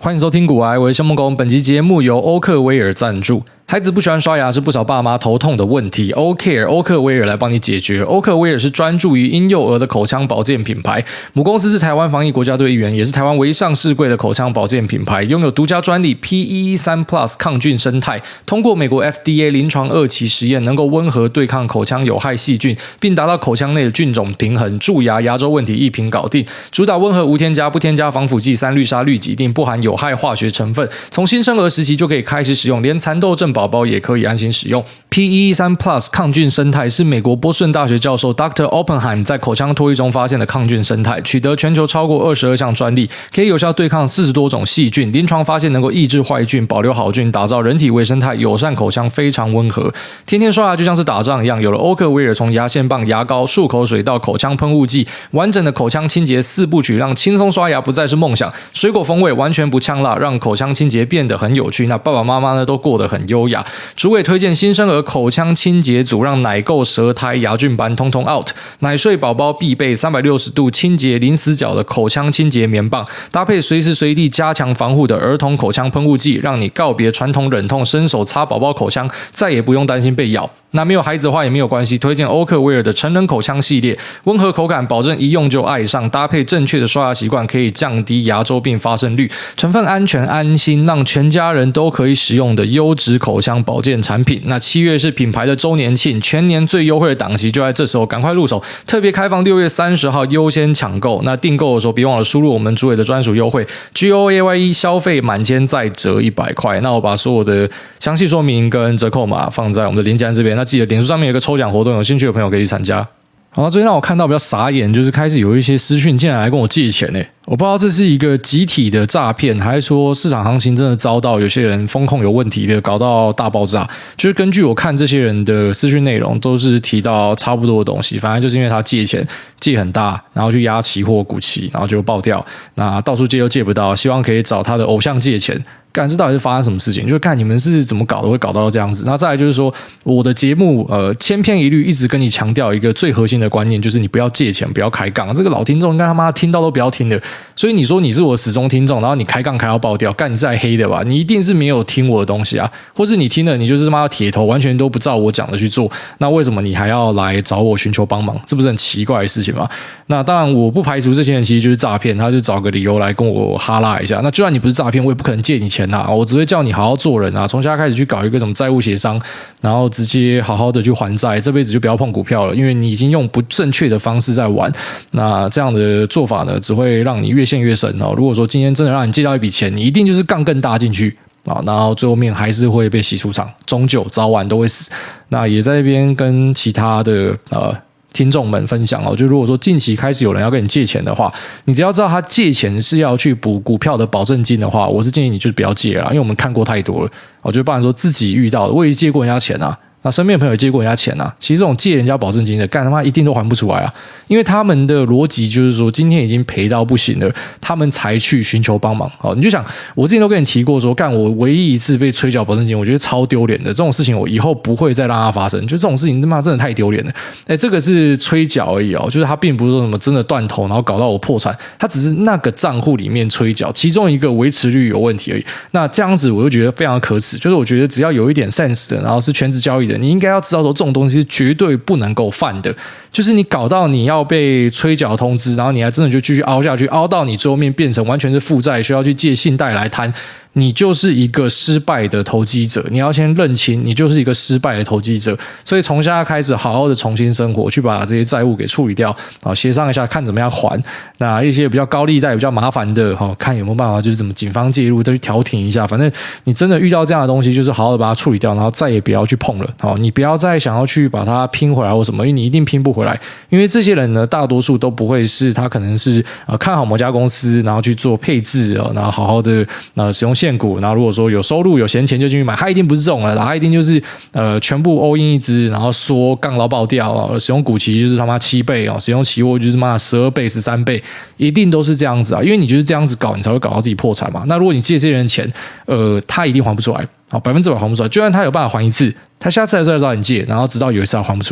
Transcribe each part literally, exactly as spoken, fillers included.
欢迎收听股癌，我是谢孟恭。本期节目由欧克威尔赞助。孩子不喜欢刷牙是不少爸妈头痛的问题 ，Ocare 欧克威尔来帮你解决。欧克威尔是专注于婴幼儿的口腔保健品牌，母公司是台湾防疫国家队一员，也是台湾唯一上市柜的口腔保健品牌，拥有独家专利 P E E 三 Plus 抗菌生态，通过美国 F D A 临床二期实验，能够温和对抗口腔有害细菌，并达到口腔内的菌种平衡，蛀牙、牙周问题一瓶搞定。主打温和无添加、不添加防腐剂、三氯沙氯己定，不含有害化学成分，从新生儿时期就可以开始使用，连蚕豆症宝宝也可以安心使用。P E E 三 Plus 抗菌生态是美国波士顿大学教授 Doctor Oppenheim 在口腔脱衣中发现的抗菌生态，取得全球超过二十二项专利，可以有效对抗四十多种细菌，临床发现能够抑制坏菌、保留好菌，打造人体微生态，友善口腔，非常温和。天天刷牙就像是打仗一样，有了欧克威尔从牙线棒、牙膏、漱口水到口腔喷雾剂，完整的口腔清洁四部曲，让轻松刷牙不再是梦想。水果风味完全不呛辣，让口腔清洁变得很有趣。那爸爸妈妈呢都过得很优雅。主委推荐新生儿口腔清洁组，让奶垢、舌苔、牙菌斑通通 out。奶睡宝宝必备三百六十度清洁零死角的口腔清洁棉棒，搭配随时随地加强防护的儿童口腔喷雾剂，让你告别传统忍痛伸手擦宝宝口腔，再也不用担心被咬。那没有孩子的话也没有关系，推荐欧克威尔的成人口腔系列，温和口感，保证一用就爱上，搭配正确的刷牙习惯，可以降低牙周病发生率，成分安全安心，让全家人都可以使用的优质口腔保健产品。那七月是品牌的周年庆，全年最优惠的档期就在这时候，赶快入手，特别开放六月三十号优先抢购。那订购的时候别忘了输入我们主委的专属优惠 G O A Y E， 消费满千再折一百块。那我把所有的详细说明跟折扣码放在我们的链接这边，那记得脸书上面有个抽奖活动，有兴趣的朋友可以去参加。好，最近让我看到比较傻眼，就是开始有一些私讯进来跟我借钱诶、欸，我不知道这是一个集体的诈骗，还是说市场行情真的遭到有些人风控有问题的搞到大爆炸。就是根据我看这些人的私讯内容，都是提到差不多的东西，反正就是因为他借钱借很大，然后去压期货股期，然后就爆掉，那到处借又借不到，希望可以找他的偶像借钱。干，这到底是发生什么事情？就是看你们是怎么搞的，会搞到这样子。那再来就是说，我的节目呃千篇一律一直跟你强调一个最核心的观念，就是你不要借钱，不要开杠。这个老听众应该他妈听到都不要听的。所以你说你是我死忠听众，然后你开杠开到爆掉，干，你是来黑的吧？你一定是没有听我的东西啊，或是你听了你就是他妈铁头，完全都不照我讲的去做。那为什么你还要来找我寻求帮忙？这不是很奇怪的事情吗？那当然我不排除这些人其实就是诈骗，他就找个理由来跟我哈拉一下。那就算你不是诈骗，我也不可能借你钱啊，我只会叫你好好做人啊，从现在开始去搞一个什么债务协商，然后直接好好的去还债，这辈子就不要碰股票了，因为你已经用不正确的方式在玩。那这样的做法呢，只会让你越陷越深哦。如果说今天真的让你借到一笔钱，你一定就是杠更大进去啊，然后最后面还是会被洗出场，终究早晚都会死。那也在这边跟其他的呃听众们分享哦，就如果说近期开始有人要跟你借钱的话，你只要知道他借钱是要去补股票的保证金的话，我是建议你就不要借了，因为我们看过太多了。我就包含说自己遇到的，我也借过人家钱啊。那身边的朋友也借过人家钱啊，其实这种借人家保证金的，干他妈一定都还不出来啊！因为他们的逻辑就是说，今天已经赔到不行了，他们才去寻求帮忙。哦，你就想，我之前都跟你提过说，干我唯一一次被催缴保证金，我觉得超丢脸的。这种事情我以后不会再让它发生，就这种事情他妈真的太丢脸了。哎，这个是催缴而已哦，就是他并不是说什么真的断头，然后搞到我破产，他只是那个账户里面催缴，其中一个维持率有问题而已。那这样子我就觉得非常可耻，就是我觉得只要有一点 sense 的，然后是全职交易的。你应该要知道说这种东西是绝对不能够犯的，就是你搞到你要被催缴通知，然后你还真的就继续凹下去，凹到你最后面变成完全是负债，需要去借信贷来摊，你就是一个失败的投机者。你要先认清，你就是一个失败的投机者。所以从现在开始，好好的重新生活，去把这些债务给处理掉，啊，协商一下，看怎么样还。那一些比较高利贷、比较麻烦的，哈，看有没有办法，就是怎么警方介入，都去调停一下。反正你真的遇到这样的东西，就是好好的把它处理掉，然后再也不要去碰了。好，你不要再想要去把它拼回来或什么，因为你一定拼不回来。因为这些人呢，大多数都不会是他可能是呃看好某家公司，然后去做配置啊，然后好好的呃使用现股，然后如果说有收入有闲钱就进去买，他一定不是这种的，他一定就是呃全部 all in 一支，然后说杠到爆掉啊，使用股期就是他妈七倍啊，使用期货就是妈十二倍十三倍，一定都是这样子啊，因为你就是这样子搞，你才会搞到自己破产嘛。那如果你借这些人钱，呃，他一定还不出来。好，百分之百还不出来，就算他有办法还一次，他下次还是来找你借，然后直到有一次他还不出来，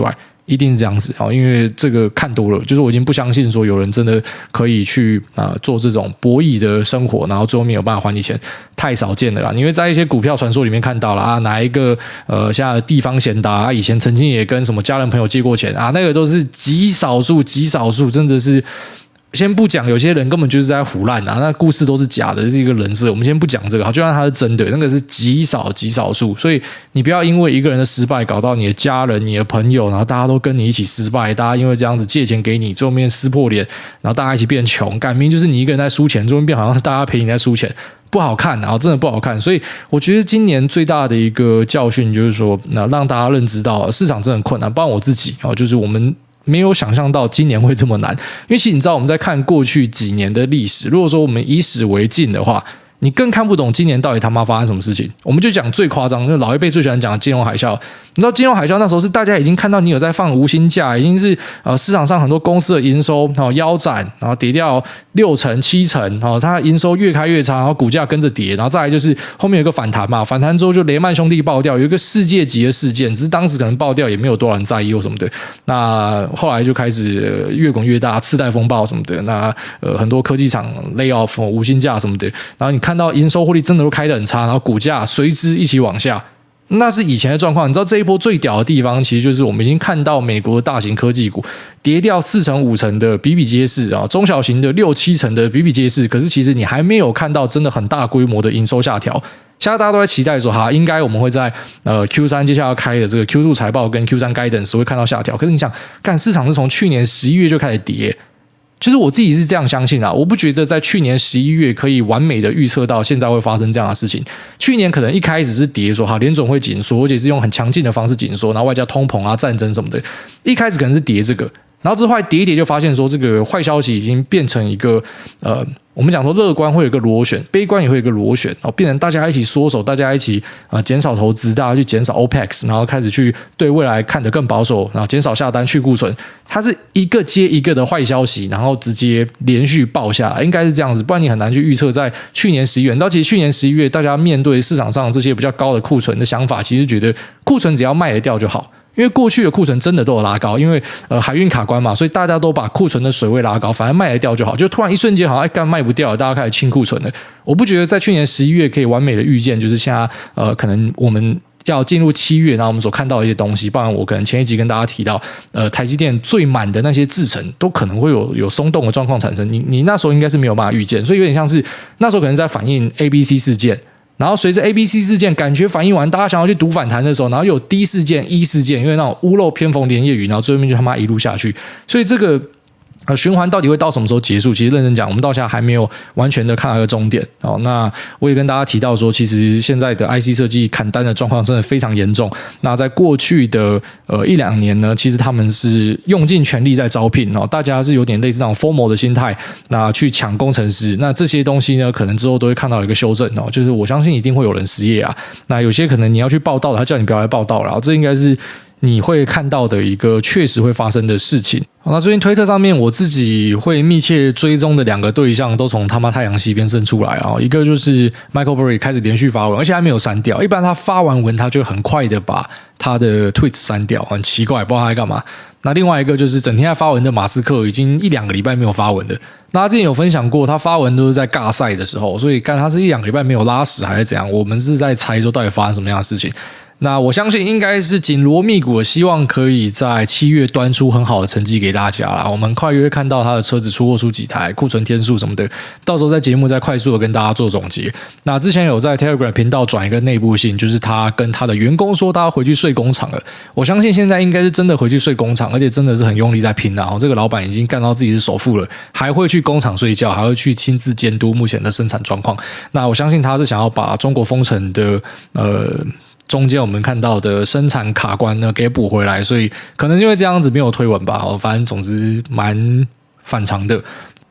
一定是这样子，因为这个看多了，就是我已经不相信说有人真的可以去啊、呃、做这种博弈的生活，然后最后没有办法还你钱，太少见了啦。你会在一些股票传说里面看到了啊，哪一个呃现在的地方贤达、啊、以前曾经也跟什么家人朋友借过钱啊，那个都是极少数极少数，真的是。先不讲，有些人根本就是在唬烂啊，那故事都是假的，是一个人设。我们先不讲这个，好，就算他是真的，那个是极少极少数。所以你不要因为一个人的失败搞到你的家人、你的朋友，然后大家都跟你一起失败，大家因为这样子借钱给你，最后面撕破脸，然后大家一起变穷，感明就是你一个人在输钱，最后变好像大家陪你在输钱。不好看，然后真的不好看，所以我觉得今年最大的一个教训就是说，那让大家认知到市场真的很困难，包括我自己，就是我们。没有想象到今年会这么难，因为其实你知道我们在看过去几年的历史，如果说我们以史为镜的话，你更看不懂今年到底他妈发生什么事情。我们就讲最夸张，就老一辈最喜欢讲的金融海啸。你知道金融海啸那时候是大家已经看到你有在放无薪假，已经是呃市场上很多公司的营收然后腰斩，然后跌掉六成七成，然后它营收越开越差，然后股价跟着跌，然后再来就是后面有个反弹嘛，反弹之后就雷曼兄弟爆掉，有一个世界级的事件，只是当时可能爆掉也没有多少人在意或什么的。那后来就开始、呃、越滚越大，次贷风暴什么的，那呃很多科技厂 lay off 无薪假什么的，然后你看到营收获利真的都开得很差，然后股价随之一起往下。那是以前的状况，你知道这一波最屌的地方，其实就是我们已经看到美国的大型科技股跌掉四成五成的比比皆是啊，中小型的六七成的比比皆是。可是其实你还没有看到真的很大规模的营收下调。现在大家都在期待说，哈，应该我们会在呃 Q 三 接下来要开的这个 Q 二 财报跟 Q 三 guidance 会看到下调。可是你想，干市场是从去年十一月就开始跌。就是我自己是这样相信啊，我不觉得在去年十一月可以完美的预测到现在会发生这样的事情。去年可能一开始是跌说，好，联准会紧缩，而且是用很强劲的方式紧缩，然后外加通膨啊、战争什么的，一开始可能是跌这个，然后之后跌一跌就发现说，这个坏消息已经变成一个呃。我们讲说乐观会有一个螺旋，悲观也会有一个螺旋，然后变成大家一起缩手，大家一起呃减少投资，大家去减少 O P E X， 然后开始去对未来看得更保守，然后减少下单去库存，它是一个接一个的坏消息，然后直接连续爆下来，应该是这样子，不然你很难去预测在去年十一月。你知道，其实去年十一月大家面对市场上这些比较高的库存的想法，其实觉得库存只要卖得掉就好。因为过去的库存真的都有拉高，因为呃海运卡关嘛，所以大家都把库存的水位拉高，反正卖得掉就好。就突然一瞬间好像哎干卖不掉了，大家开始清库存了。我不觉得在去年十一月可以完美的预见，就是现在呃可能我们要进入七月，然后我们所看到的一些东西，包含我可能前一集跟大家提到，呃台积电最满的那些制程都可能会有有松动的状况产生。你你那时候应该是没有办法预见，所以有点像是那时候可能在反映 A B C 事件。然后随着 A B C 事件感觉反应完，大家想要去赌反弹的时候，然后有 D 事件、E 事件，因为那种屋漏偏逢连夜雨，然后最后面就他妈一路下去，所以这个呃循环到底会到什么时候结束？其实认真讲，我们到现在还没有完全的看到一个终点哦。那我也跟大家提到说，其实现在的 I C 设计砍单的状况真的非常严重。那在过去的呃一两年呢，其实他们是用尽全力在招聘哦，大家是有点类似那种 FOMO 的心态，那去抢工程师。那这些东西呢，可能之后都会看到一个修正哦，就是我相信一定会有人失业啊。那有些可能你要去报道，他叫你不要来报道了，这应该是你会看到的一个确实会发生的事情。那最近推特上面我自己会密切追踪的两个对象都从他妈太阳系边生出来啊，一个就是 Michael Burry 开始连续发文，而且还没有删掉。一般他发完文他就很快的把他的 tweets 删掉，很奇怪，不知道他在干嘛。那另外一个就是整天在发文的马斯克，已经一两个礼拜没有发文的。那他之前有分享过，他发文都是在尬赛的时候，所以看他是一两个礼拜没有拉屎还是怎样，我们是在猜说到底发生什么样的事情。那我相信应该是紧锣密鼓的，希望可以在七月端出很好的成绩给大家啦。我们快约看到他的车子出货出几台，库存天数什么的，到时候在节目再快速的跟大家做总结。那之前有在 Telegram 频道转一个内部信，就是他跟他的员工说他回去睡工厂了。我相信现在应该是真的回去睡工厂，而且真的是很用力在拼啦。这个老板已经干到自己是首富了，还会去工厂睡觉，还会去亲自监督目前的生产状况。那我相信他是想要把中国封城的呃。中间我们看到的生产卡关呢给补回来，所以可能因为这样子没有推文吧，反正总之蛮反常的。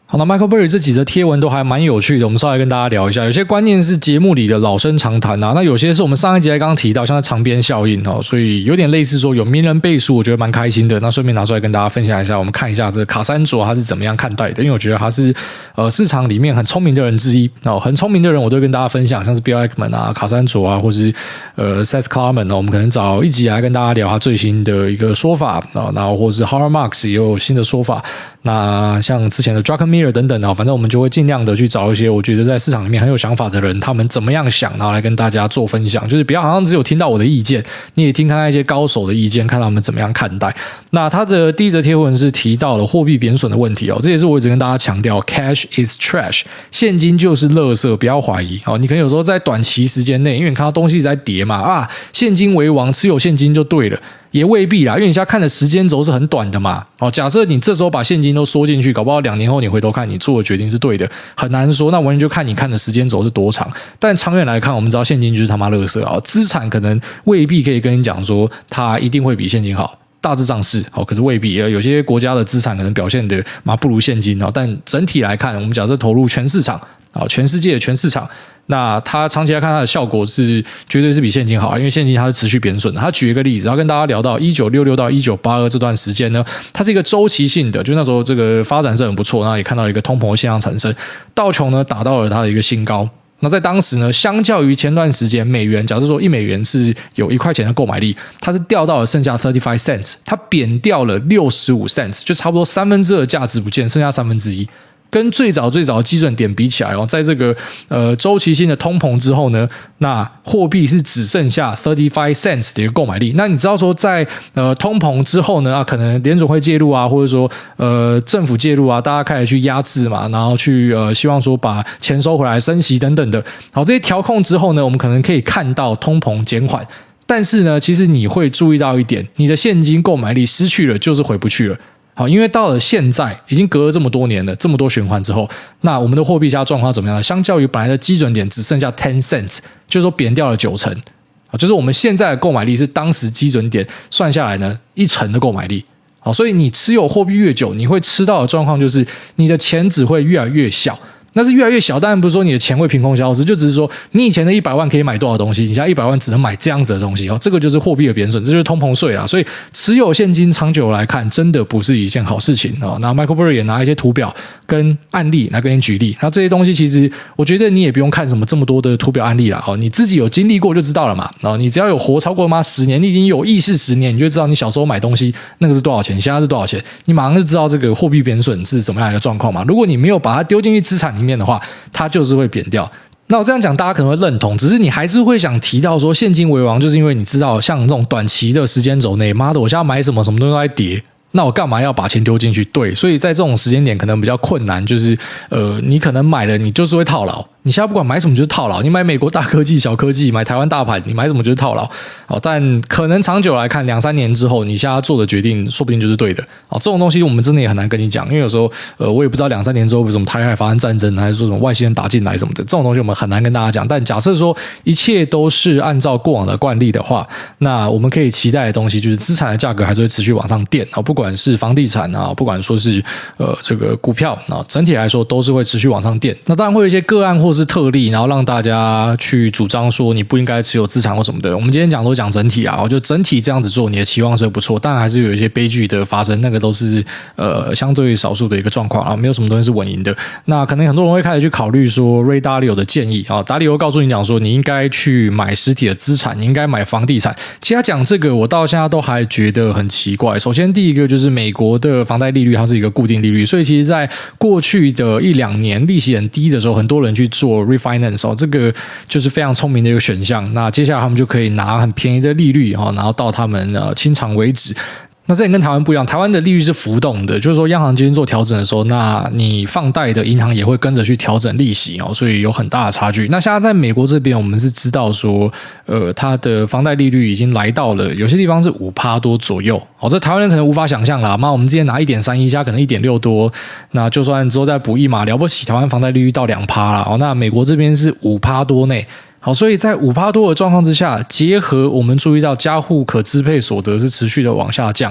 好，那 Michael Burry 这几则贴文都还蛮有趣的，我们稍微跟大家聊一下。有些观念是节目里的老生常谈啊，那有些是我们上一集才刚刚提到，像是长边效应哦，所以有点类似说有名人背书，我觉得蛮开心的。那顺便拿出来跟大家分享一下，我们看一下这个卡山卓他是怎么样看待的，因为我觉得他是呃市场里面很聪明的人之一哦，很聪明的人我都会跟大家分享，像是 Bill Ackman 啊、卡山卓啊，或是呃 Seth Klarman 哦，我们可能找一集来跟大家聊他最新的一个说法啊，然后或是 Howard Marks 也有新的说法。那像之前的 Druckenmiller 等等啊，反正我们就会尽量的去找一些我觉得在市场里面很有想法的人，他们怎么样想，然后来跟大家做分享，就是不要好像只有听到我的意见，你也听看看一些高手的意见，看他们怎么样看待。那他的第一则贴文是提到了货币贬损的问题哦，这也是我一直跟大家强调 ，cash is trash， 现金就是垃圾，不要怀疑哦。你可能有时候在短期时间内，因为你看到东西在跌嘛，啊，现金为王，持有现金就对了。也未必啦，因为你现在看的时间轴是很短的嘛。哦，假设你这时候把现金都缩进去，搞不好两年后你回头看，你做的决定是对的，很难说。那完全就看你看的时间轴是多长。但长远来看，我们知道现金就是他妈垃圾啊，资产可能未必可以跟你讲说它一定会比现金好。大致上是好，可是未必。有些国家的资产可能表现的嘛不如现金哦。但整体来看，我们假设投入全市场啊，全世界的全市场。那它长期来看，它的效果是绝对是比现金好，因为现金它是持续贬损的。他举一个例子，他跟大家聊到一九六六到一九八二这段时间呢，它是一个周期性的，就那时候这个发展是很不错，那也看到一个通膨的现象产生，道琼呢达到了它的一个新高。那在当时呢，相较于前段时间美元，假设说一美元是有一块钱的购买力，它是掉到了剩下三十五 cents， 它贬掉了六十五 cents， 就差不多三分之二的价值不见，剩下三分之一。跟最早最早的基准点比起来哦，在这个呃周期性的通膨之后呢，那货币是只剩下三十五 cents 的一个购买力。那你知道说在呃通膨之后呢，啊可能联总会介入啊，或者说呃政府介入啊，大家开始去压制嘛，然后去呃希望说把钱收回来、升息等等的。好，这些调控之后呢，我们可能可以看到通膨减缓。但是呢，其实你会注意到一点，你的现金购买力失去了，就是回不去了。好，因为到了现在已经隔了这么多年了，这么多循环之后，那我们的货币现在状况怎么样呢？相较于本来的基准点只剩下十 cents， 就是说贬掉了九成。就是我们现在的购买力是当时基准点算下来呢一成的购买力。好，所以你持有货币越久，你会吃到的状况就是你的钱只会越来越小。那是越来越小，当然不是说你的钱会凭空消失，就只是说你以前的一百万可以买多少东西，你现在一百万只能买这样子的东西哦，这个就是货币的贬损，这就是通膨税啦。所以持有现金长久来看，真的不是一件好事情哦。那 Michael Burry 也拿一些图表跟案例来跟你举例，那这些东西其实我觉得你也不用看什么这么多的图表案例啦，哦，你自己有经历过就知道了嘛。哦，你只要有活超过妈十年，你已经有意识十年，你就知道你小时候买东西那个是多少钱，现在是多少钱，你马上就知道这个货币贬损是怎么样一个状况嘛。如果你没有把它丢进去资产里面的话，它就是会贬掉。那我这样讲大家可能会认同，只是你还是会想提到说现金为王，就是因为你知道像这种短期的时间轴内，妈的我现在买什么什么东西都在跌，那我干嘛要把钱丢进去？对，所以在这种时间点可能比较困难，就是呃，你可能买了你就是会套牢，你现在不管买什么就是套牢，你买美国大科技、小科技，买台湾大盘，你买什么就是套牢。好，但可能长久来看，两三年之后，你现在做的决定说不定就是对的。好，这种东西我们真的也很难跟你讲，因为有时候呃，我也不知道两三年之后为什么台海发生战争，还是说什么外星人打进来什么的，这种东西我们很难跟大家讲。但假设说一切都是按照过往的惯例的话，那我们可以期待的东西就是资产的价格还是会持续往上垫啊，不管是房地产啊，不管说是呃这个股票啊，整体来说都是会持续往上垫。那当然会有一些个案或是特例，然后让大家去主张说你不应该持有资产或什么的。我们今天讲都讲整体啊，我觉得整体这样子做，你的期望是不错，当然还是有一些悲剧的发生，那个都是呃相对少数的一个状况啊，没有什么东西是稳赢的。那可能很多人会开始去考虑说瑞达利欧的建议啊，达利欧告诉你讲说你应该去买实体的资产，你应该买房地产。其实他讲这个，我到现在都还觉得很奇怪。首先第一个就是美国的房贷利率它是一个固定利率，所以其实在过去的一两年利息很低的时候，很多人去做 refinance 哦，这个就是非常聪明的一个选项。那接下来他们就可以拿很便宜的利率哦，然后到他们呃清偿为止。那这点跟台湾不一样，台湾的利率是浮动的，就是说央行今天做调整的时候，那你放贷的银行也会跟着去调整利息哦，所以有很大的差距。那现在在美国这边，我们是知道说，呃，它的房贷利率已经来到了有些地方是 百分之五 多左右，哦，这台湾人可能无法想象啦。那我们之前拿 一点三一， 加可能 一点六 多，那就算之后再补一码，了不起，台湾房贷利率到 百分之二 啦，哦，那美国这边是 百分之五 多内。好，所以在 百分之五 多的状况之下，结合我们注意到家户可支配所得是持续的往下降，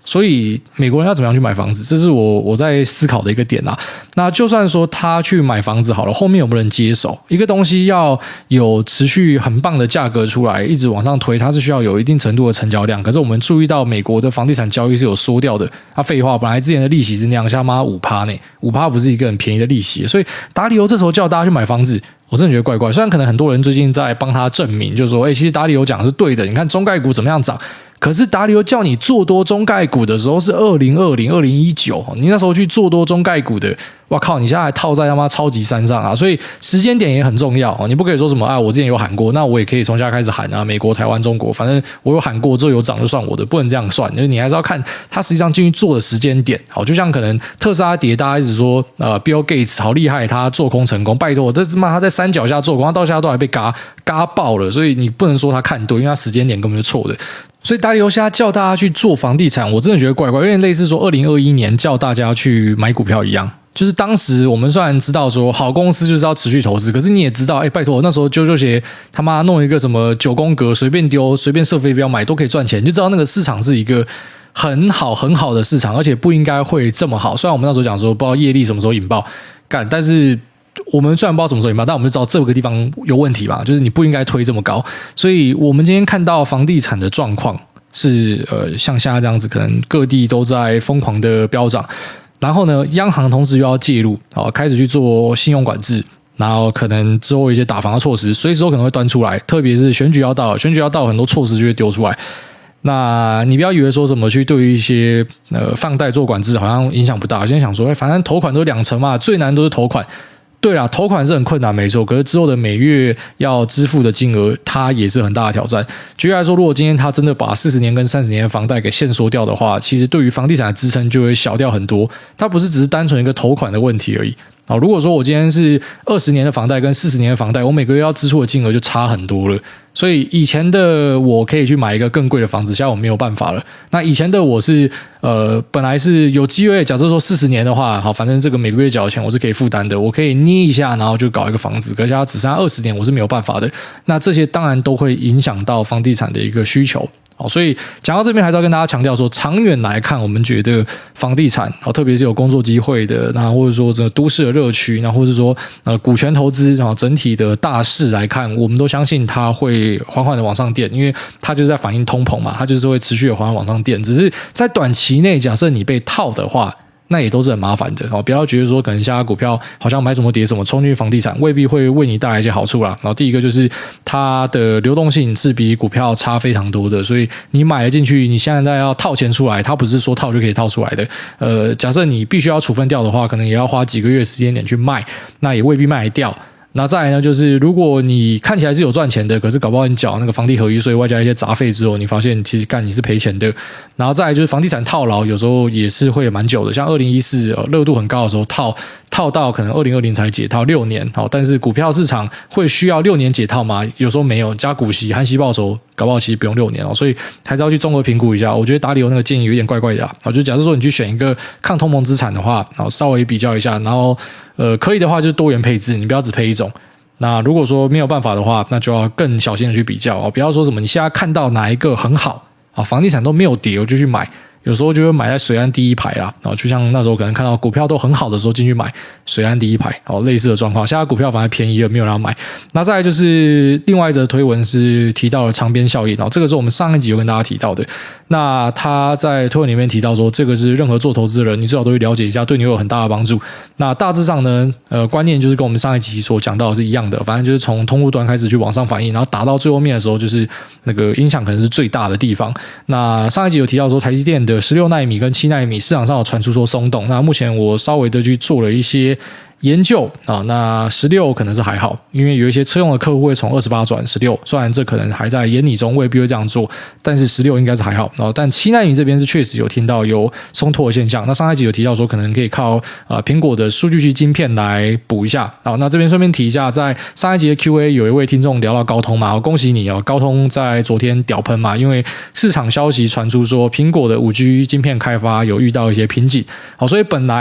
所以美国人要怎么样去买房子，这是我我在思考的一个点啊。那就算说他去买房子好了，后面有没有人接手？一个东西要有持续很棒的价格出来，一直往上推，它是需要有一定程度的成交量。可是我们注意到美国的房地产交易是有缩掉的。啊，废话，本来之前的利息是那样，现在妈 百分之五 呢 ，百分之五 不是一个很便宜的利息。所以达里欧这时候叫大家去买房子，我真的觉得怪怪。虽然可能很多人最近在帮他证明，就是说，哎，其实达里欧讲的是对的，你看中概股怎么样涨。可是达里欧叫你做多中概股的时候是二零二零、二零一九，你那时候去做多中概股的，哇靠！你现在还套在他妈超级山上啊！所以时间点也很重要，你不可以说什么啊，我之前有喊过，那我也可以从现在开始喊啊，美国、台湾、中国，反正我有喊过，之后有涨就算我的，不能这样算，就是你还是要看它实际上进去做的时间点。好，就像可能特斯拉跌，大家一直说呃 Bill Gates 好厉害，他做空成功，拜托，这他妈他在山脚下做空，他到现在都还被嘎嘎爆了，所以你不能说他看对，因为他时间点根本就错的。所以达里欧现在叫大家去做房地产，我真的觉得怪怪，有点类似说二零二一年叫大家去买股票一样。就是当时我们虽然知道说好公司就是要持续投资，可是你也知道，哎，拜托，那时候啾啾鞋他妈弄一个什么九宫格，随便丢，随便设飞镖买都可以赚钱，你就知道那个市场是一个很好很好的市场，而且不应该会这么好。虽然我们那时候讲说不知道业力什么时候引爆，干，但是我们虽然不知道什么时候引爆，但我们就知道这个地方有问题嘛，就是你不应该推这么高。所以我们今天看到房地产的状况是呃像现在这样子，可能各地都在疯狂的飙涨，然后呢，央行同时又要介入，哦，开始去做信用管制，然后可能之后一些打房的措施，随时都可能会端出来，特别是选举要到，选举要到，很多措施就会丢出来。那你不要以为说什么去对于一些呃放贷做管制好像影响不大，我现在想说，反正投款都是两成嘛，最难都是投款。对啦，投款是很困难没错，可是之后的每月要支付的金额它也是很大的挑战。举例来说，如果今天他真的把四十年跟三十年的房贷给限缩掉的话，其实对于房地产的支撑就会小掉很多，它不是只是单纯一个投款的问题而已。好，如果说我今天是二十年的房贷跟四十年的房贷，我每个月要支出的金额就差很多了。所以以前的我可以去买一个更贵的房子，现在我没有办法了。那以前的我是呃，本来是有机会，假设说四十年的话，好，反正这个每个月缴的钱我是可以负担的，我可以捏一下，然后就搞一个房子。可是它只剩下二十年，我是没有办法的。那这些当然都会影响到房地产的一个需求。好，所以讲到这边还是要跟大家强调说，长远来看，我们觉得房地产，特别是有工作机会的，那或者说这个都市的热区，那或者说呃股权投资，然后整体的大势来看，我们都相信它会缓缓的往上垫，因为它就是在反映通膨嘛，它就是会持续的缓缓往上垫。只是在短期内，假设你被套的话，那也都是很麻烦的，不要觉得说可能现在股票好像买什么跌什么，冲进去房地产未必会为你带来一些好处啦。然后第一个就是它的流动性是比股票差非常多的，所以你买了进去，你现在要套钱出来，它不是说套就可以套出来的。呃，假设你必须要处分掉的话，可能也要花几个月时间点去卖，那也未必卖得掉。那再来呢，就是如果你看起来是有赚钱的，可是搞不好你缴那个房地合一税外加一些杂费之后，你发现其实干你是赔钱的。然后再来就是房地产套牢，有时候也是会蛮久的，像二零一四热度很高的时候套套到可能二零二零才解套六年，好，但是股票市场会需要六年解套吗？有时候没有，加股息含息报酬，搞不好其实不用六年哦，所以还是要去综合评估一下。我觉得达里欧那个建议有点怪怪的啊，就假设说你去选一个抗通膨资产的话，然后稍微比较一下，然后呃可以的话就是多元配置，你不要只配一种。那如果说没有办法的话，那就要更小心的去比较哦，不要说什么你现在看到哪一个很好啊，房地产都没有跌我就去买。有时候就会买在水岸第一排啦，然后就像那时候可能看到股票都很好的时候进去买水岸第一排，哦，类似的状况。现在股票反而便宜了，没有人要买。那再来就是另外一则推文是提到了长边效应，然后这个是我们上一集有跟大家提到的。那他在推文里面提到说，这个是任何做投资的人，你最好都会了解一下，对你有很大的帮助。那大致上呢，呃，观念就是跟我们上一集所讲到的是一样的，反正就是从通路端开始去往上反应，然后打到最后面的时候，就是那个影响可能是最大的地方。那上一集有提到说，台积电的十六奈米跟七奈米市场上有传出说松动，那目前我稍微的去做了一些研究啊，那十六可能是还好，因为有一些车用的客户会从二十八转十六，虽然这可能还在研拟中，未必会这样做，但是十六应该是还好。然后但七奈米这边是确实有听到有松脱的现象。那上一集有提到说可能可以靠呃苹果的数据区晶片来补一下。好，那这边顺便提一下，在上一集的 Q A 有一位听众聊到高通嘛，我恭喜你哦，高通在昨天屌喷嘛，因为市场消息传出说苹果的 五 G 晶片开发有遇到一些瓶颈。好，所以本来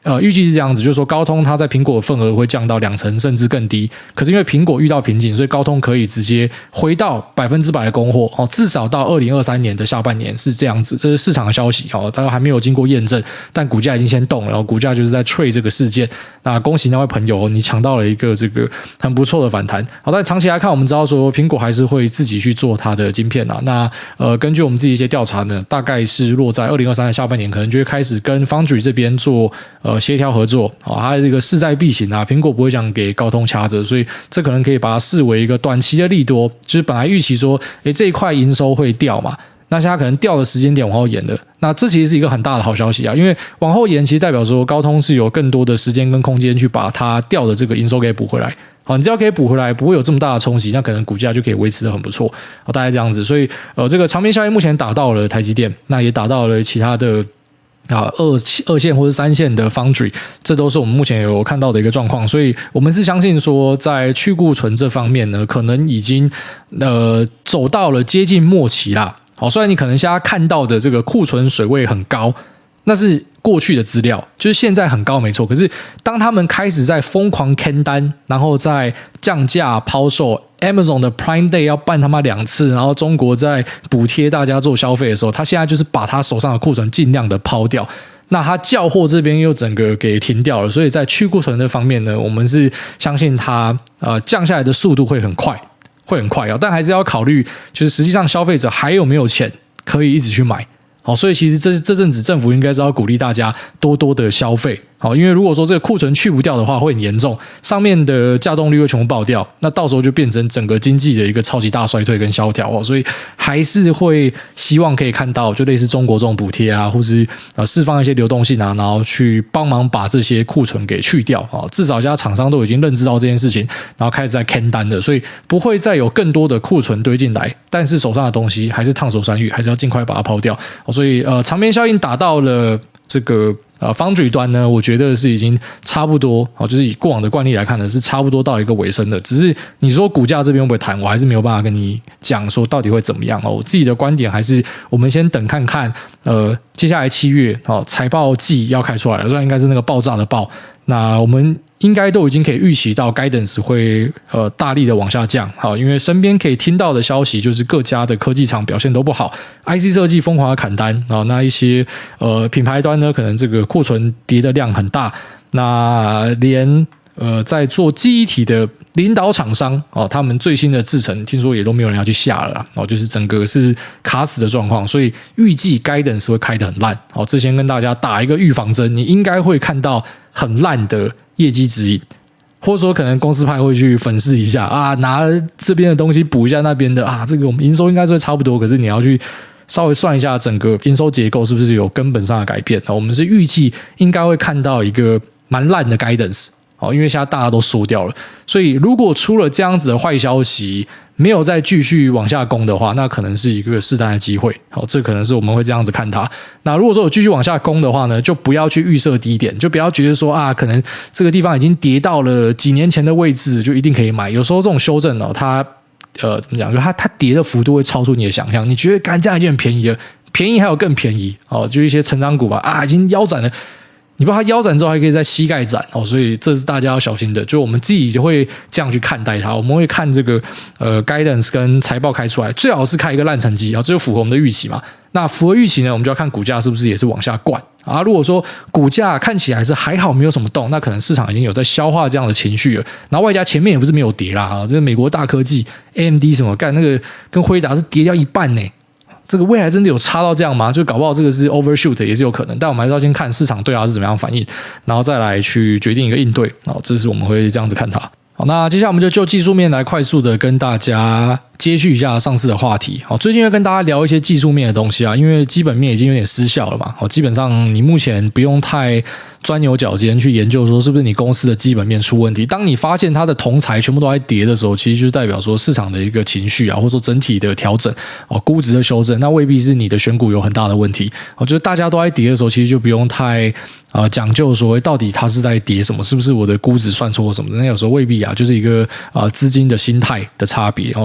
呃，预计是这样子，就是说高通它在苹果的份额会降到两成甚至更低。可是因为苹果遇到瓶颈，所以高通可以直接回到百分之百的供货哦，至少到二零二三年的下半年是这样子。这是市场的消息哦，大家还没有经过验证，但股价已经先动了，然后股价就是在 trade 这个事件。那恭喜那位朋友，你抢到了一个这个很不错的反弹。好，但长期来看，我们知道说苹果还是会自己去做它的晶片啊。那呃，根据我们自己一些调查呢，大概是落在二零二三的下半年，可能就会开始跟 Foundry 这边做呃协调合作。好，它这个势在必行啊，苹果不会想给高通掐着，所以这可能可以把它视为一个短期的利多，就是本来预期说，诶这一块营收会掉嘛，那现在可能掉的时间点往后延了，那这其实是一个很大的好消息啊，因为往后延其实代表说高通是有更多的时间跟空间去把它掉的这个营收给补回来。好，你只要可以补回来，不会有这么大的冲击，那可能股价就可以维持得很不错。好，大概这样子，所以呃，这个长边效应目前打到了台积电，那也打到了其他的。啊，二二线或者三线的 Foundry， 这都是我们目前有看到的一个状况，所以我们是相信说，在去库存这方面呢，可能已经呃走到了接近末期啦。好，虽然你可能现在看到的这个库存水位很高，那是过去的资料，就是现在很高没错。可是当他们开始在疯狂砍单，然后在降价抛售 ，Amazon 的 Prime Day 要办他妈两次，然后中国在补贴大家做消费的时候，他现在就是把他手上的库存尽量的抛掉。那他叫货这边又整个给停掉了，所以在去库存这方面呢，我们是相信它呃降下来的速度会很快，会很快啊，但还是要考虑，就是实际上消费者还有没有钱可以一直去买。好，所以其实这这阵子政府应该是要鼓励大家多多的消费。好，因为如果说这个库存去不掉的话，会很严重，上面的稼动率会全部爆掉，那到时候就变成整个经济的一个超级大衰退跟萧条哦。所以还是会希望可以看到，就类似中国这种补贴啊，或是呃释放一些流动性啊，然后去帮忙把这些库存给去掉啊。至少现在厂商都已经认知到这件事情，然后开始在砍单的，所以不会再有更多的库存堆进来，但是手上的东西还是烫手山芋，还是要尽快把它抛掉。所以呃，长边效应达到了这个呃 Foundry 端呢，我觉得是已经差不多，就是以过往的惯例来看呢，是差不多到一个尾声的。只是你说股价这边会不会弹，我还是没有办法跟你讲说到底会怎么样哦。我自己的观点还是，我们先等看看，呃，接下来七月哦，财报季要开出来了，虽然应该是那个爆炸的爆，那我们应该都已经可以预期到 guidance 会呃大力的往下降，好，因为身边可以听到的消息就是各家的科技厂表现都不好 ，I C 设计疯狂的砍单啊，那一些呃品牌端呢，可能这个库存跌的量很大，那连呃在做记忆体的领导厂商哦，他们最新的制程听说也都没有人要去下了啦，哦，就是整个是卡死的状况，所以预计 guidance 会开得很烂，好，之前跟大家打一个预防针，你应该会看到很烂的业绩指引，或者说可能公司派会去粉饰一下啊，拿这边的东西补一下那边的啊，这个我们营收应该是会差不多，可是你要去稍微算一下整个营收结构是不是有根本上的改变，我们是预计应该会看到一个蛮烂的 guidance， 因为现在大家都缩掉了，所以如果出了这样子的坏消息，没有再继续往下攻的话，那可能是一个适当的机会。好，这可能是我们会这样子看它。那如果说有继续往下攻的话呢，就不要去预设低点，就不要觉得说啊，可能这个地方已经跌到了几年前的位置，就一定可以买。有时候这种修正哦，它呃怎么讲？就它它跌的幅度会超出你的想象。你觉得干这样已经很便宜了，便宜还有更便宜哦，就一些成长股吧，啊，已经腰斩了。你不知道它腰斩之后还可以在膝盖斩哦，所以这是大家要小心的。就我们自己就会这样去看待它，我们会看这个呃 guidance 跟财报开出来，最好是开一个烂成绩啊，这就符合我们的预期嘛。那符合预期呢，我们就要看股价是不是也是往下灌啊。如果说股价看起来是还好，没有什么动，那可能市场已经有在消化这样的情绪了。然后外加前面也不是没有跌啦啊，这个美国大科技 A M D 什么干那个跟辉达是跌掉一半呢。这个未来真的有差到这样吗？就搞不好这个是 overshoot 也是有可能，但我们还是要先看市场对它是怎么样反应，然后再来去决定一个应对。好，这是我们会这样子看它。好，那接下来我们就就技术面来快速的跟大家接续一下上次的话题。好，最近会跟大家聊一些技术面的东西啊，因为基本面已经有点失效了嘛。好，基本上你目前不用太钻牛角尖去研究说是不是你公司的基本面出问题。当你发现它的同财全部都在跌的时候，其实就代表说市场的一个情绪啊，或者说整体的调整哦，估值的修正，那未必是你的选股有很大的问题。哦，就是大家都在跌的时候，其实就不用太呃讲究说到底它是在跌什么，是不是我的估值算错什么的。那有时候未必啊，就是一个呃资金的心态的差别哦。所以在这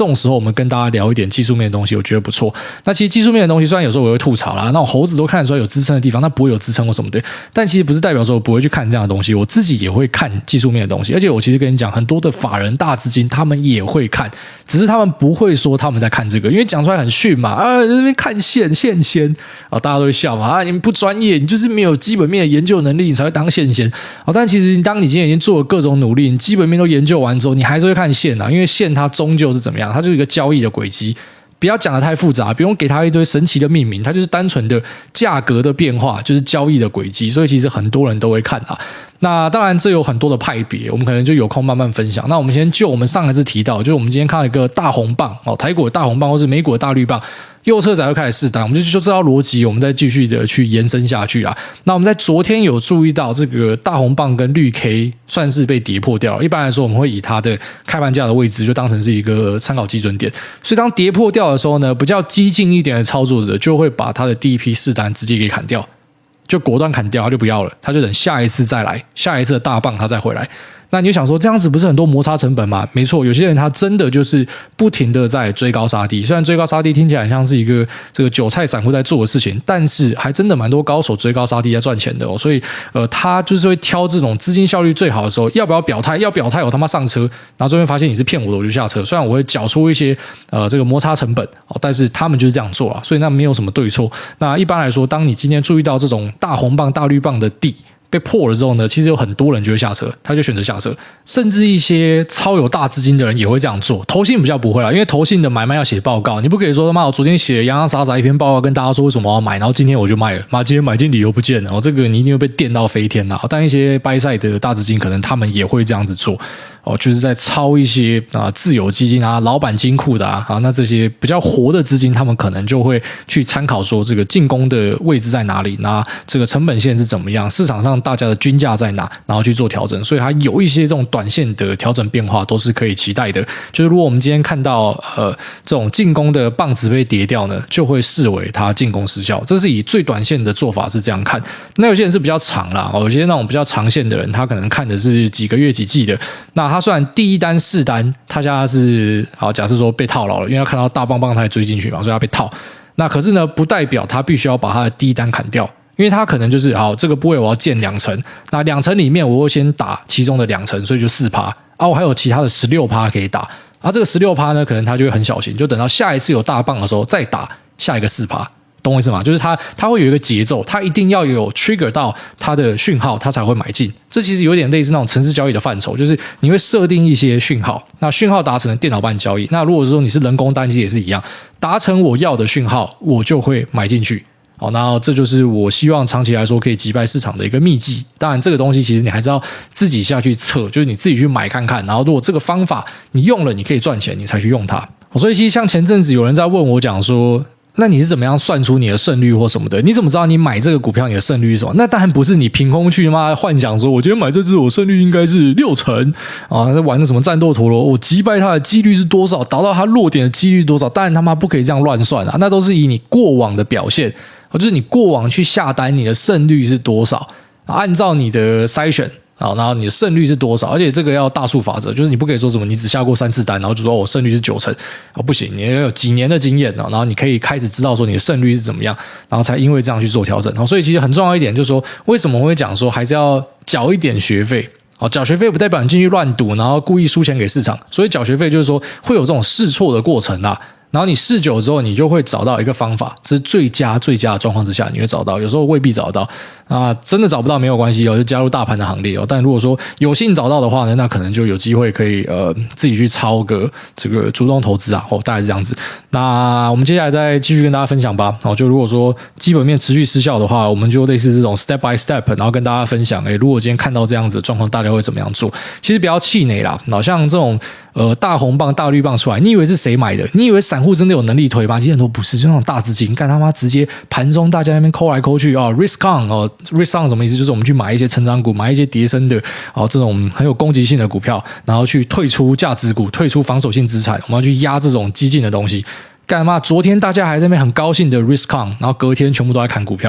这种时候我们跟大家聊一点技术面的东西，我觉得不错。那其实技术面的东西虽然有时候我会吐槽啦，那种猴子都看得出来有支撑的地方，那不会有支撑或什么的，但其实不是代表说我不会去看这样的东西，我自己也会看技术面的东西，而且我其实跟你讲，很多的法人大资金他们也会看，只是他们不会说他们在看这个，因为讲出来很逊嘛，啊，在那边看线线仙啊，大家都会笑嘛，啊，你们不专业，你就是没有基本面的研究能力，你才会当线仙啊。但其实当你今天已经做了各种努力，你基本面都研究完之后，你还是会看线啊，因为线它终究是怎么样，它就是一个交易的轨迹。不要讲得太复杂，不用给它一堆神奇的命名，它就是单纯的价格的变化，就是交易的轨迹，所以其实很多人都会看啊。那当然这有很多的派别，我们可能就有空慢慢分享。那我们先就我们上一次提到，就是我们今天看到一个大红棒哦，台股的大红棒或是美股的大绿棒，右侧才会开始试单，我们就就知道逻辑，我们再继续的去延伸下去啦。那我们在昨天有注意到这个大红棒跟绿 K 算是被跌破掉了，一般来说我们会以它的开盘价的位置就当成是一个参考基准点，所以当跌破掉的时候呢，比较激进一点的操作者就会把他的第一批试单直接给砍掉，就果断砍掉，他就不要了，他就等下一次再来，下一次的大棒他再回来。那你就想说这样子不是很多摩擦成本吗？没错，有些人他真的就是不停的在追高杀低，虽然追高杀低听起来很像是一个这个韭菜散户在做的事情，但是还真的蛮多高手追高杀低在赚钱的哦。所以呃，他就是会挑这种资金效率最好的时候，要不要表态？要表态我他妈上车，然后最后发现你是骗我的，我就下车。虽然我会缴出一些呃这个摩擦成本哦，但是他们就是这样做啊，所以那没有什么对错。那一般来说，当你今天注意到这种大红棒、大绿棒的底被破了之后呢，其实有很多人就会下车，他就选择下车，甚至一些超有大资金的人也会这样做。投信比较不会啦，因为投信的买卖要写报告，你不可以说他妈我昨天写了洋洋洒洒一篇报告跟大家说为什么我要买，然后今天我就卖了，妈今天买进理由不见了，哦，这个你一定会被电到飞天啦。但一些buy side的大资金可能他们也会这样子做。哦，就是在抄一些啊自有基金啊、老板金库的啊，啊那这些比较活的资金，他们可能就会去参考说这个进攻的位置在哪里，那这个成本线是怎么样，市场上大家的均价在哪，然后去做调整。所以它有一些这种短线的调整变化都是可以期待的。就是如果我们今天看到呃这种进攻的棒子被跌掉呢，就会视为它进攻失效。这是以最短线的做法是这样看。那有些人是比较长啦，哦，有些那种比较长线的人，他可能看的是几个月几季的，那他虽然第一单试单，他现在是好，假设说被套牢了，因为他看到大棒棒他也追进去嘛，所以他被套。那可是呢，不代表他必须要把他的第一单砍掉，因为他可能就是好，这个部位我要建两成，那两成里面我会先打其中的两成，所以就四趴啊，我还有其他的十六趴可以打啊，这个十六趴呢，可能他就会很小心，就等到下一次有大棒的时候再打下一个四趴。懂我意思吗？就是它它会有一个节奏，它一定要有 trigger 到它的讯号，它才会买进。这其实有点类似那种程式交易的范畴，就是你会设定一些讯号，那讯号达成了，电脑帮你交易。那如果说你是人工单机也是一样，达成我要的讯号，我就会买进去。好，那这就是我希望长期来说可以击败市场的一个秘籍。当然，这个东西其实你还是要自己下去测，就是你自己去买看看。然后，如果这个方法你用了，你可以赚钱，你才去用它。所以，其实像前阵子有人在问我讲说，那你是怎么样算出你的胜率或什么的？你怎么知道你买这个股票你的胜率是什么？那当然不是你凭空去妈幻想说，我今天买这只我胜率应该是六成啊，在玩的什么战斗陀螺，我击败它的几率是多少，达到它弱点的几率多少？当然他妈不可以这样乱算啊，那都是以你过往的表现，就是你过往去下单你的胜率是多少，按照你的筛选。好，然后你的胜率是多少？而且这个要大数法则，就是你不可以说什么你只下过三次单，然后就说我、哦、胜率是九成，哦不行，你要有几年的经验，然后你可以开始知道说你的胜率是怎么样，然后才因为这样去做调整。所以其实很重要一点就是说，为什么我会讲说还是要缴一点学费？哦，缴学费不代表你进去乱赌，然后故意输钱给市场，所以缴学费就是说会有这种试错的过程啦。然后你试久之后，你就会找到一个方法，这是最佳最佳的状况之下，你会找到。有时候未必找到啊，真的找不到没有关系哦，就加入大盘的行列哦。但如果说有幸找到的话呢，那可能就有机会可以呃自己去抄个这个主动投资啊，哦，大概是这样子。那我们接下来再继续跟大家分享吧。哦，就如果说基本面持续失效的话，我们就类似这种 step by step， 然后跟大家分享，哎，如果今天看到这样子的状况，大家会怎么样做？其实不要气馁啦，好像这种呃大红棒、大绿棒出来，你以为是谁买的？你以为散户真的有能力推吗？其实很多不是，就那种大资金，干他妈直接盘中大家那边抠来抠去啊、哦、，risk on 哦 ，risk on 什么意思？就是我们去买一些成长股，买一些跌升的哦这种很有攻击性的股票，然后去退出价值股，退出防守性资产，我们要去压这种激进的东西。干嘛？昨天大家还在那边很高兴的 risk on， 然后隔天全部都在砍股票。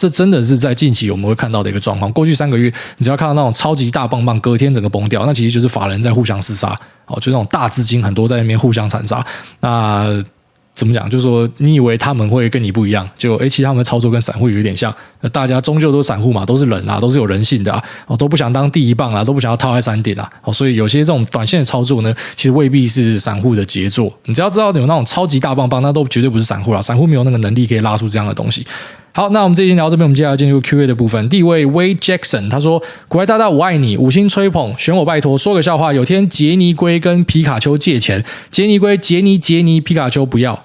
这真的是在近期我们会看到的一个状况。过去三个月，你只要看到那种超级大棒棒，隔天整个崩掉，那其实就是法人在互相厮杀，哦，就那种大资金很多在那边互相残杀。那怎么讲？就是说，你以为他们会跟你不一样，就哎，其实他们的操作跟散户有一点像。大家终究都是散户嘛，都是人啊，都是有人性的啊，哦，都不想当第一棒啊，都不想要套在山顶啊，哦，所以有些这种短线的操作呢，其实未必是散户的杰作。你只要知道有那种超级大棒棒，那都绝对不是散户啦，散户没有那个能力可以拉出这样的东西。好，那我们这期聊到这边，我们接下来进入 Q A 的部分。第一位 Wade Jackson 他说：“古埃大大我爱你，五星吹捧，选我拜托。说个笑话，有天杰尼龟跟皮卡丘借钱，杰尼龟杰尼杰尼，皮卡丘不要。”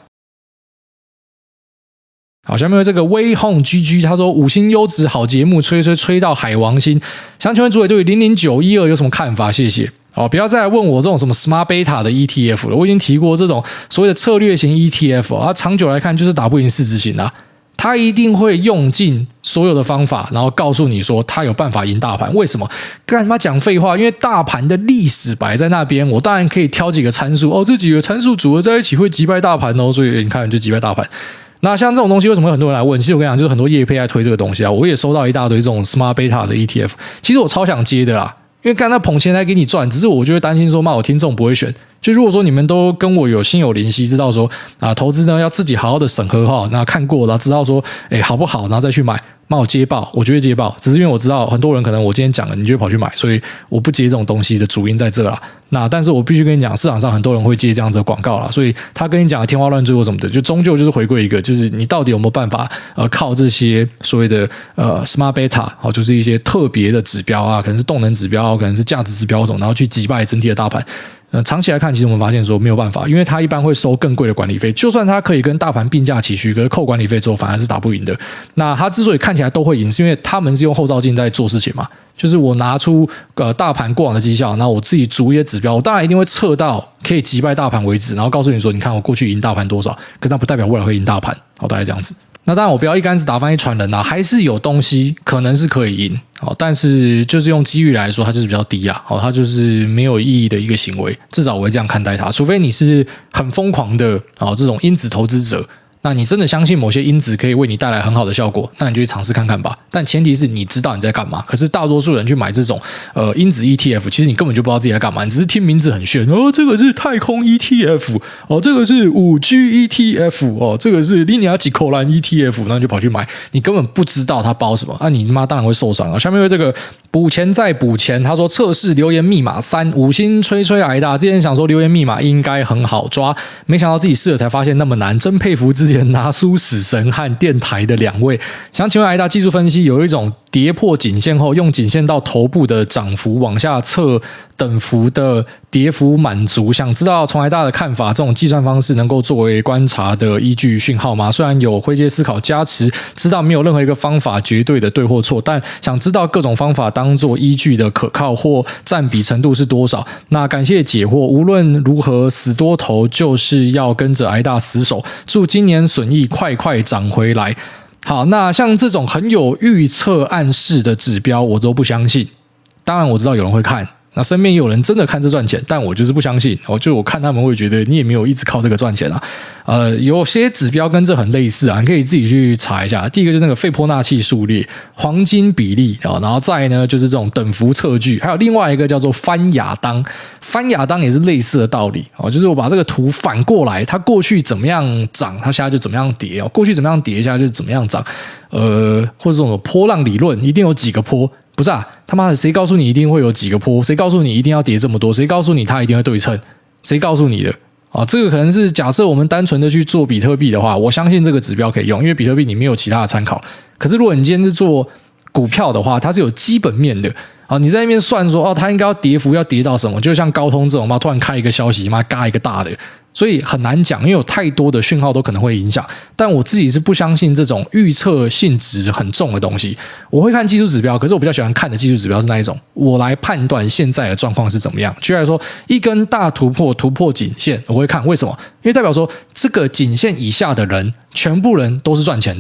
好，下面有这个微 home G G 他说五星优质好节目，吹吹吹到海王星。想请问主委对于零零九一二有什么看法？谢谢。哦，不要再来问我这种什么 Smart Beta 的 E T F 了，我已经提过这种所谓的策略型 E T F， 啊，长久来看就是打不赢市值型啊。他一定会用尽所有的方法，然后告诉你说他有办法赢大盘。为什么？干嘛讲废话？因为大盘的历史摆在那边，我当然可以挑几个参数哦，这几个参数组合在一起会击败大盘哦，所以你看就击败大盘。那像这种东西为什么会很多人来问？其实我跟你讲，就是很多业配在推这个东西啊，我也收到一大堆这种 Smart Beta 的 E T F， 其实我超想接的啦，因为刚才捧钱来给你赚，只是我就会担心说，骂我听众不会选。就如果说你们都跟我有心有灵犀，知道说啊，投资呢要自己好好的审核哈，那看过然后知道说，哎好不好，然后再去买。骂我接爆，我就会接爆，只是因为我知道很多人可能我今天讲了，你就会跑去买，所以我不接这种东西的主因在这啦。那但是我必须跟你讲，市场上很多人会接这样子的广告啦，所以他跟你讲的天花乱坠或什么的，就终究就是回归一个，就是你到底有没有办法呃靠这些所谓的呃 Smart Beta， 好，就是一些特别的指标啊，可能是动能指标，可能是价值指标什么，然后去击败整体的大盘。呃，长期来看，其实我们发现说没有办法，因为它一般会收更贵的管理费。就算它可以跟大盘并驾齐驱，可是扣管理费之后反而是打不赢的。那它之所以看起来都会赢，是因为他们是用后照镜在做事情嘛。就是我拿出呃大盘过往的绩效，然后我自己逐一些指标，我当然一定会测到可以击败大盘为止，然后告诉你说，你看我过去赢大盘多少，可它不代表未来会赢大盘，好，大概这样子。那当然我不要一竿子打翻一船人啦，还是有东西可能是可以赢，但是就是用机遇来说它就是比较低啦，它就是没有意义的一个行为，至少我会这样看待它，除非你是很疯狂的这种因子投资者，那你真的相信某些因子可以为你带来很好的效果，那你就去尝试看看吧。但前提是你知道你在干嘛。可是大多数人去买这种呃因子 E T F， 其实你根本就不知道自己在干嘛，你只是听名字很炫哦，这个是太空 E T F， 哦，这个是 五 G E T F， 哦，这个是 Linear 几口蓝 E T F， 那你就跑去买，你根本不知道它包什么，那、啊、你妈当然会受伤啊。下面有这个补钱再补钱，他说测试留言密码三，五星吹吹挨大。之前想说留言密码应该很好抓，没想到自己试了才发现那么难，真佩服之前拿出死神和电台的两位。想请问挨大技术分析有一种跌破颈线后用颈线到头部的涨幅往下测等幅的跌幅满足，想知道从挨大的看法，这种计算方式能够作为观察的依据讯号吗？虽然有灰阶思考加持，知道没有任何一个方法绝对的对或错，但想知道各种方法当做依据的可靠或占比程度是多少。那感谢解惑，无论如何死多头就是要跟着挨大死守，祝今年损益快快涨回来。好，那像这种很有预测暗示的指标我都不相信，当然我知道有人会看，那身边也有人真的看这赚钱，但我就是不相信。我就我看他们会觉得你也没有一直靠这个赚钱啊。呃，有些指标跟这很类似啊，你可以自己去查一下。第一个就是那个斐波那契数列、黄金比例啊，然后再来呢就是这种等幅测距，还有另外一个叫做翻亚当。翻亚当也是类似的道理哦，就是我把这个图反过来，它过去怎么样涨，它现在就怎么样跌哦，过去怎么样跌，现在就怎么样涨。呃，或者这种波浪理论，一定有几个波。不是啊，他妈的，谁告诉你一定会有几个波？谁告诉你一定要跌这么多？谁告诉你它一定会对称？谁告诉你的？啊，这个可能是假设我们单纯的去做比特币的话，我相信这个指标可以用，因为比特币你没有其他的参考。可是如果你今天是做股票的话，它是有基本面的。啊，你在那边算说，哦，它应该要跌幅要跌到什么？就像高通这种嘛，突然开一个消息，妈嘎一个大的。所以很难讲，因为有太多的讯号都可能会影响。但我自己是不相信这种预测性质很重的东西。我会看技术指标，可是我比较喜欢看的技术指标是那一种，我来判断现在的状况是怎么样。举例来说，一根大突破突破颈线，我会看为什么？因为代表说这个颈线以下的人，全部人都是赚钱的。所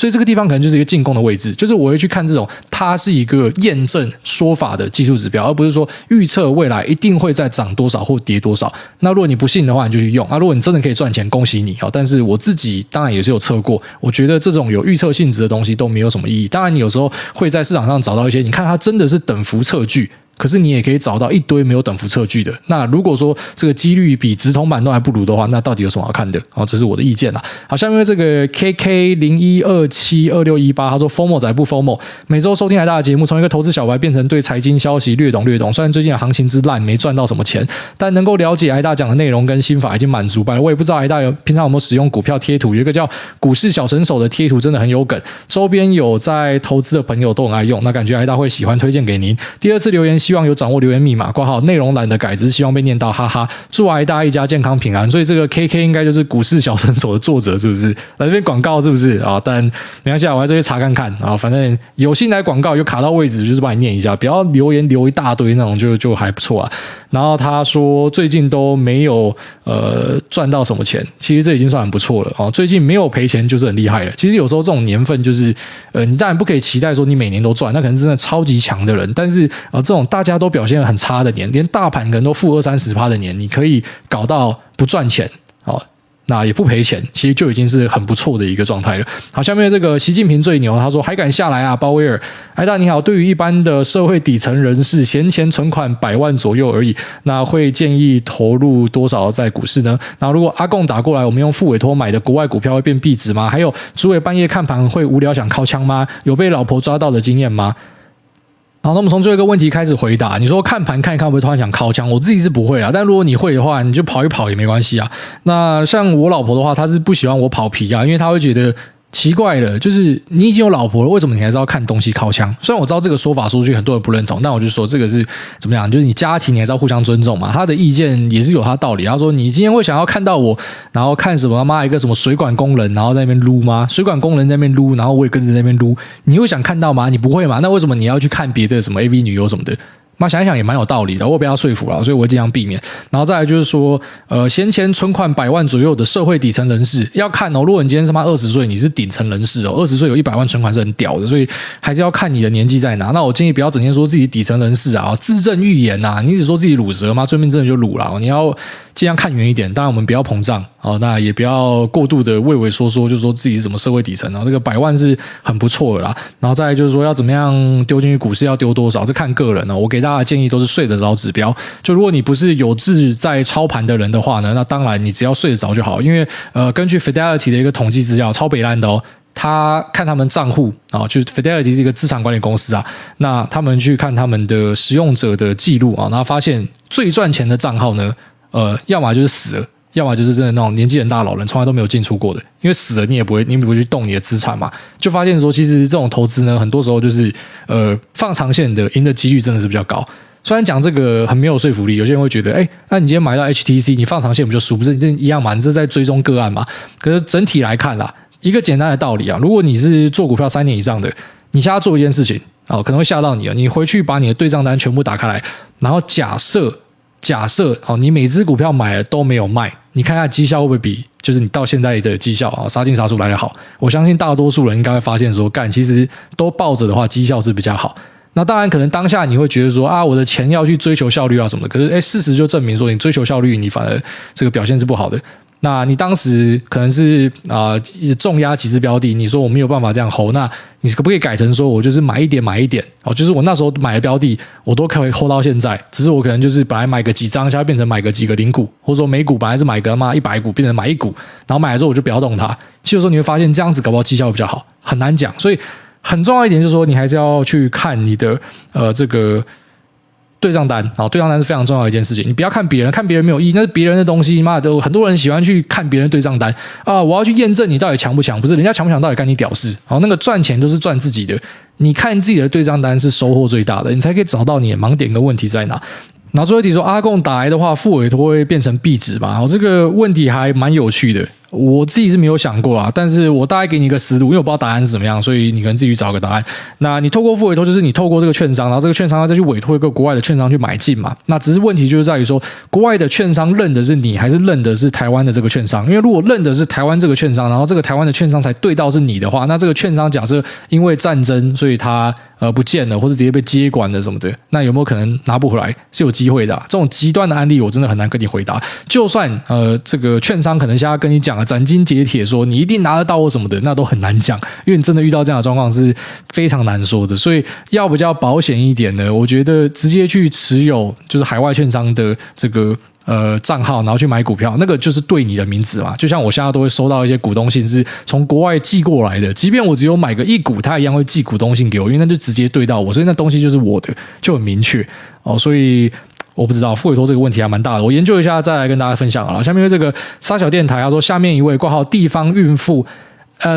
所以这个地方可能就是一个进攻的位置，就是我会去看这种它是一个验证说法的技术指标，而不是说预测未来一定会再涨多少或跌多少。那如果你不信的话，你就去用啊。如果你真的可以赚钱，恭喜你。但是我自己当然也是有测过，我觉得这种有预测性质的东西都没有什么意义。当然你有时候会在市场上找到一些，你看它真的是等幅测距，可是你也可以找到一堆没有等幅测距的。那如果说这个几率比直筒板都还不如的话，那到底有什么好看的？哦，这是我的意见啦。好，下面这个 K K 零一二七二六一八，他说 F O M O 仔不 F O M O， 每周收听台大的节目，从一个投资小白变成对财经消息略懂略懂。虽然最近的行情之烂，没赚到什么钱，但能够了解台大讲的内容跟心法已经满足吧了。我也不知道台大有平常有没有使用股票贴图，有一个叫股市小神手的贴图真的很有梗，周边有在投资的朋友都很爱用，那感觉台大会喜欢推荐给您。第二次留言希望有掌握留言密码，挂号内容懒得改，只是希望被念到，哈哈。祝台大一家健康平安。所以这个 K K 应该就是股市小神手的作者，是不是？来这边广告是不是啊？但没关系，我在这边查看看啊。反正有心来广告，有卡到位置，就是帮你念一下，不要留言留一大堆那种，就就还不错啊。然后他说最近都没有呃赚到什么钱，其实这已经算很不错了啊。最近没有赔钱就是很厉害了。其实有时候这种年份就是呃，你当然不可以期待说你每年都赚，那可能真的超级强的人，但是啊、呃，这种大家都表现得很差的年，连大盘可能都负二三十趴的年，你可以搞到不赚钱哦，那也不赔钱，其实就已经是很不错的一个状态了。好，下面这个习近平最牛，他说还敢下来啊，鲍威尔，艾大你好，对于一般的社会底层人士，闲钱存款百万左右而已，那会建议投入多少在股市呢？那如果阿共打过来，我们用副委托买的国外股票会变币值吗？还有主委半夜看盘会无聊想靠枪吗？有被老婆抓到的经验吗？好，那我们从最后一个问题开始回答。你说看盘看一看会不会突然想靠枪？我自己是不会啦，但如果你会的话，你就跑一跑也没关系啊。那像我老婆的话，她是不喜欢我跑皮啊，因为她会觉得奇怪了，就是你已经有老婆了，为什么你还是要看东西靠枪？虽然我知道这个说法说出去很多人不认同，但我就说这个是怎么样？就是你家庭你还是要互相尊重嘛。他的意见也是有他的道理。他说你今天会想要看到我，然后看什么他妈一个什么水管工人，然后在那边撸吗？水管工人在那边撸，然后我也跟着在那边撸，你会想看到吗？你不会嘛？那为什么你要去看别的什么 A V 女优什么的？妈想一想也蛮有道理的，我被他说服了，所以我会尽量避免。然后再来就是说，呃，闲钱存款百万左右的社会底层人士要看哦。如果你今天他妈二十岁，你是顶层人士哦，二十岁有一百万存款是很屌的，所以还是要看你的年纪在哪。那我建议不要整天说自己底层人士啊，自证预言呐、啊，你只说自己乳蛇嘛，最面真的就乳了，你要尽量看远一点。当然我们不要膨胀哦，那也不要过度的畏畏缩缩，就说自己是什么社会底层啊，这个百万是很不错的啦。然后再来就是说要怎么样丢进去股市要丢多少，是看个人哦。我给大家的建议都是睡得着指标，就如果你不是有志在操盘的人的话呢，那当然你只要睡得着就好，因为呃，根据 Fidelity 的一个统计资料，超北烂的哦。他看他们账户啊，就 Fidelity 是一个资产管理公司啊，那他们去看他们的使用者的记录啊，然后发现最赚钱的账号呢，呃，要么就是死了，要么就是真的那种年纪很大的老人，从来都没有进出过的，因为死了你也不会，你也不会去动你的资产嘛，就发现说，其实这种投资呢，很多时候就是呃放长线的，赢的几率真的是比较高。虽然讲这个很没有说服力，有些人会觉得，哎，那你今天买到 H T C， 你放长线不就输，不是一样嘛？你这是在追踪个案嘛？可是整体来看啦，一个简单的道理啊，如果你是做股票三年以上的，你现在做一件事情啊、哦，可能会吓到你啊，你回去把你的对账单全部打开来，然后假设假设哦，你每只股票买了都没有卖，你看下绩效会不会比就是你到现在的绩效啊杀进杀出来的好？我相信大多数人应该会发现说，干其实都抱着的话，绩效是比较好。那当然，可能当下你会觉得说啊，我的钱要去追求效率啊什么的。可是，哎，事实就证明说，你追求效率，你反而这个表现是不好的。那你当时可能是啊、呃、重压几只标的，你说我没有办法这样 hold， 那你可不可以改成说我就是买一点买一点哦？就是我那时候买的标的，我都可以 hold 到现在，只是我可能就是本来买个几张，现在变成买个几个零股，或者说每股本来是买个嘛一百股，变成买一股，然后买了之后我就不要动它。其实有时候你会发现这样子搞不好绩效会比较好，很难讲，所以。很重要一点就是说，你还是要去看你的呃这个对账单啊，对账单是非常重要的一件事情。你不要看别人，看别人没有意义，那是别人的东西，妈的，很多人喜欢去看别人对账单啊，我要去验证你到底强不强，不是人家强不强到底干你屌事。好，那个赚钱都是赚自己的，你看自己的对账单是收获最大的，你才可以找到你的盲点跟问题在哪。然后最后一题说，阿共打来的话，副委托会变成币值吗？这个问题还蛮有趣的。 我自己是没有想过啦，但是我大概给你一个思路，因为我不知道答案是怎么样，所以你可能自己去找个答案。那你透过复委托，就是你透过这个券商，然后这个券商要再去委托一个国外的券商去买进嘛。那只是问题就是在于说，国外的券商认的是你，还是认的是台湾的这个券商？因为如果认的是台湾这个券商，然后这个台湾的券商才对到是你的话，那这个券商假设因为战争，所以他呃不见了，或者直接被接管了什么的，那有没有可能拿不回来？是有机会的、啊。这种极端的案例，我真的很难跟你回答。就算呃这个券商可能现在跟你讲了斩钉截铁说你一定拿得到或什么的，那都很难讲，因为你真的遇到这样的状况是非常难说的。所以要比较保险一点呢，我觉得直接去持有就是海外券商的这个呃账号，然后去买股票，那个就是对你的名字嘛。就像我现在都会收到一些股东信是从国外寄过来的，即便我只有买个一股，他一样会寄股东信给我，因为那就直接对到我，所以那东西就是我的，就很明确哦。所以我不知道复委托这个问题还蛮大的，我研究一下再来跟大家分享好了。下面这个沙小电台他说，下面一位挂号地方孕妇呃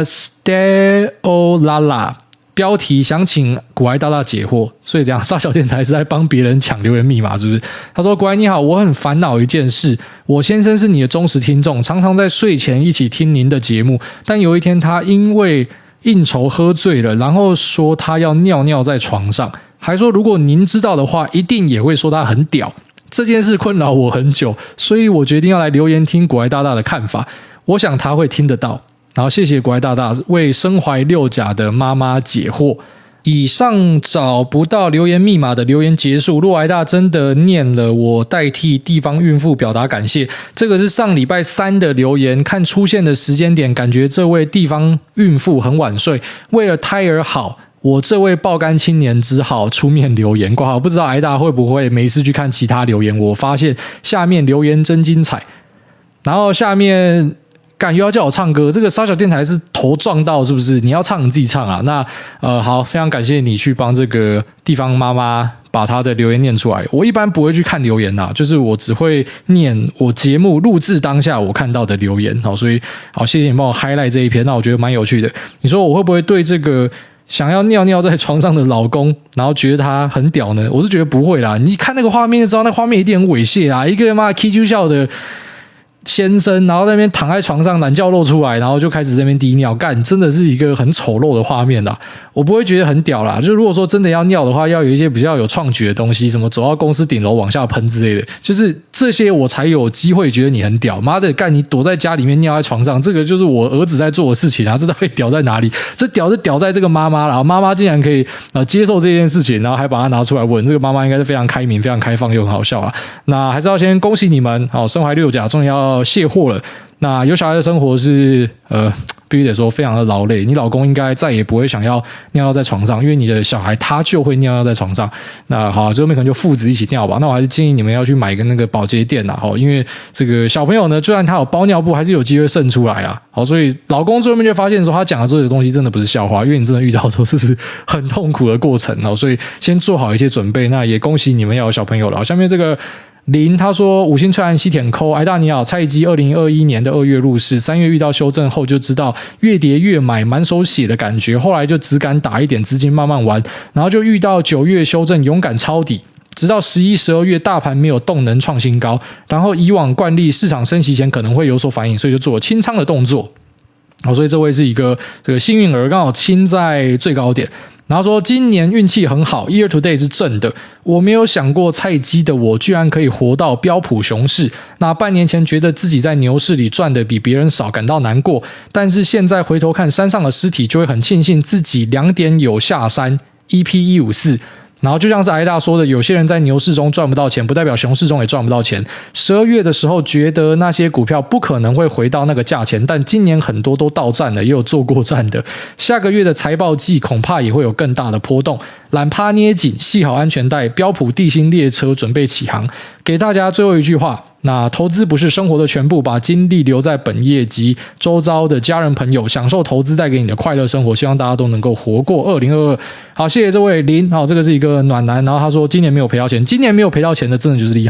Steolala。标题想请股癌大大解惑，所以这样沙小电台是在帮别人抢留言密码是不是？他说：股癌你好，我很烦恼一件事，我先生是你的忠实听众，常常在睡前一起听您的节目，但有一天他因为应酬喝醉了，然后说他要尿尿在床上，还说如果您知道的话一定也会说他很屌。这件事困扰我很久，所以我决定要来留言听股癌大大的看法，我想他会听得到。然后谢谢国外大大为身怀六甲的妈妈解惑。以上找不到留言密码的留言结束，洛癌大真的念了，我代替地方孕妇表达感谢。这个是上礼拜三的留言，看出现的时间点，感觉这位地方孕妇很晚睡，为了胎儿好，我这位爆肝青年只好出面留言。挂号不知道癌大会不会没事去看其他留言，我发现下面留言真精彩。然后下面干又要叫我唱歌，这个沙小电台是头撞到是不是？你要唱你自己唱啊。那呃好，非常感谢你去帮这个地方妈妈把她的留言念出来。我一般不会去看留言啦，就是我只会念我节目录制当下我看到的留言。好，所以好谢谢你帮我 highlight 这一篇，那我觉得蛮有趣的。你说我会不会对这个想要尿尿在床上的老公，然后觉得他很屌呢？我是觉得不会啦，你看那个画面就知道，那画面一定很猥亵啊！一个妈 K Q 笑的先生，然后在那边躺在床上，懒觉露出来，然后就开始在那边滴尿，干，真的是一个很丑陋的画面啦。我不会觉得很屌啦，就如果说真的要尿的话，要有一些比较有创举的东西，什么走到公司顶楼往下喷之类的，就是这些我才有机会觉得你很屌。妈的，干你躲在家里面尿在床上，这个就是我儿子在做的事情啊，这到底屌在哪里？这屌是屌在这个妈妈啦，妈妈竟然可以呃接受这件事情，然后还把它拿出来问，这个妈妈应该是非常开明、非常开放又很好笑啦。那还是要先恭喜你们，好，身怀六甲，终于要卸货了。那有小孩的生活是呃，必须得说非常的劳累。你老公应该再也不会想要尿尿在床上，因为你的小孩他就会尿尿在床上。那好，最后面可能就父子一起尿吧。那我还是建议你们要去买一个那个保洁垫啦，因为这个小朋友呢，虽然他有包尿布，还是有机会渗出来啦。好，所以老公最后面就发现说，他讲的这些东西真的不是笑话，因为你真的遇到之后，这是很痛苦的过程哦。所以先做好一些准备。那也恭喜你们要有小朋友了。下面这个林他说五星吹完西舔扣，挨大你好，蔡基二零二一年的二月入市，三月遇到修正后就知道越跌越买，满手血的感觉，后来就只敢打一点资金慢慢玩，然后就遇到九月修正勇敢抄底，直到十一、十二月大盘没有动能创新高，然后以往惯例市场升息前可能会有所反应，所以就做了清仓的动作。好，所以这位是一个这个幸运儿，刚好清在最高点。然后说今年运气很好 ，year to date 是正的。我没有想过菜鸡的我居然可以活到标普熊市。那半年前觉得自己在牛市里赚的比别人少，感到难过。但是现在回头看山上的尸体，就会很庆幸自己两点有下山 ，E P 一五四。然后就像是挨大说的，有些人在牛市中赚不到钱，不代表熊市中也赚不到钱。十二月的时候觉得那些股票不可能会回到那个价钱，但今年很多都到站了，也有做过站的。下个月的财报季恐怕也会有更大的波动。懒趴捏紧，系好安全带，标普地心列车准备起航。给大家最后一句话，那投资不是生活的全部，把精力留在本业及周遭的家人朋友，享受投资带给你的快乐生活。希望大家都能够活过二零二二。好，谢谢这位林，好，这个是一个暖男，然后他说今年没有赔到钱，今年没有赔到钱的真的就是厉害啦。